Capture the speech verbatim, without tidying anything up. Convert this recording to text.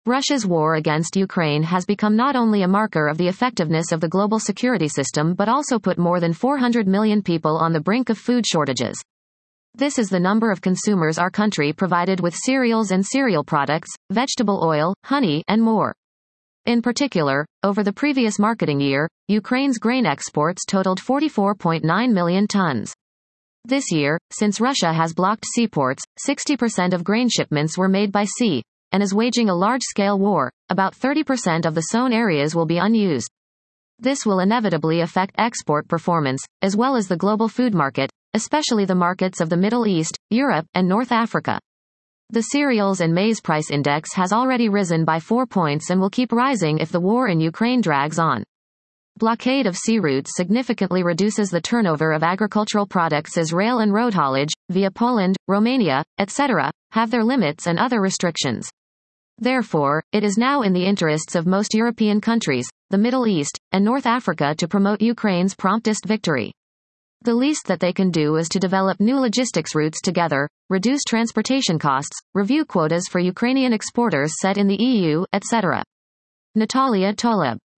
Russia's war against Ukraine has become not only a marker of the effectiveness of the global security system but also put more than four hundred million people on the brink of food shortages. This is the number of consumers our country provided with cereals and cereal products, vegetable oil, honey, and more. In particular, over the previous marketing year, Ukraine's grain exports totaled forty-four point nine million tons. This year, since Russia has blocked seaports, sixty percent of grain shipments were made by sea, and is waging a large-scale war. About thirty percent of the sown areas will be unused. This will inevitably affect export performance, as well as the global food market, especially the markets of the Middle East, Europe, and North Africa. The cereals and maize price index has already risen by four points and will keep rising if the war in Ukraine drags on. Blockade of sea routes significantly reduces the turnover of agricultural products as rail and road haulage, via Poland, Romania, et cetera, have their limits and other restrictions. Therefore, it is now in the interests of most European countries, the Middle East, and North Africa to promote Ukraine's promptest victory. The least that they can do is to develop new logistics routes together, reduce transportation costs, review quotas for Ukrainian exporters set in the E U, et cetera. Natalia Toleb.